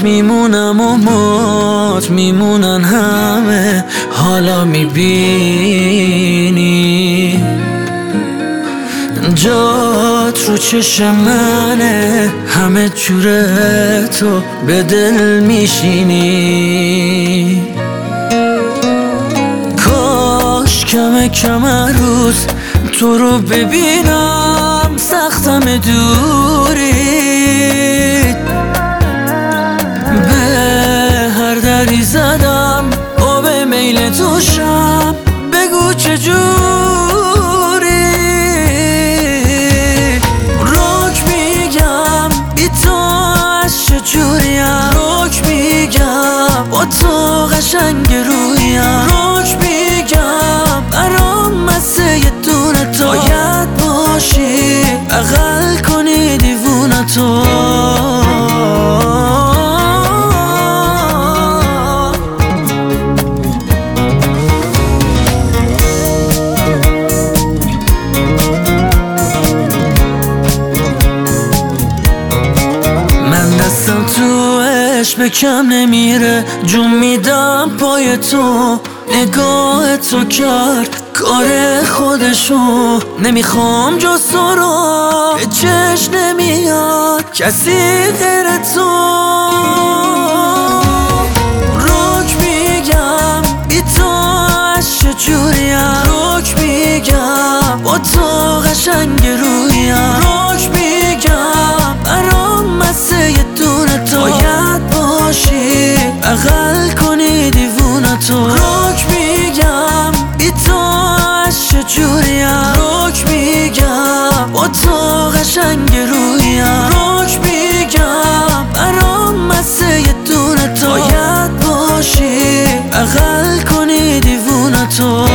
میمونم و مات میمونن همه. حالا میبینی جات رو چشم منه، همه جوره تو به دل میشینی. کاش کم روز تو رو ببینم، سختم دوری. به هر دری زدم آب میل تو شم، بگو چجوری. روک میگم بی تو از چجوریم، روک میگم با تو قشنگ رویم، روک میگم برام مسه یه دونه تو باید باشی، بغل کنی دیوونه تو. به کم نمیره، جون میدم پای تو. نگاه تو کرد کار خودشو، نمیخوام جز تو رو، به چشم نمیاد کسی غیر تو. روک میگم بی تو از چجوریم، روک میگم با تو قشنگ رویم، روک میگم برام مسه یه دونه تو باید باشی، بغل کنی دیوونه تو. روک میگم بی تو از چجوریم، روک میگم با تو قشنگ رویم، روک میگم برام مسه یه دونه تو باید باشی، بغل کنی دیوونه تو.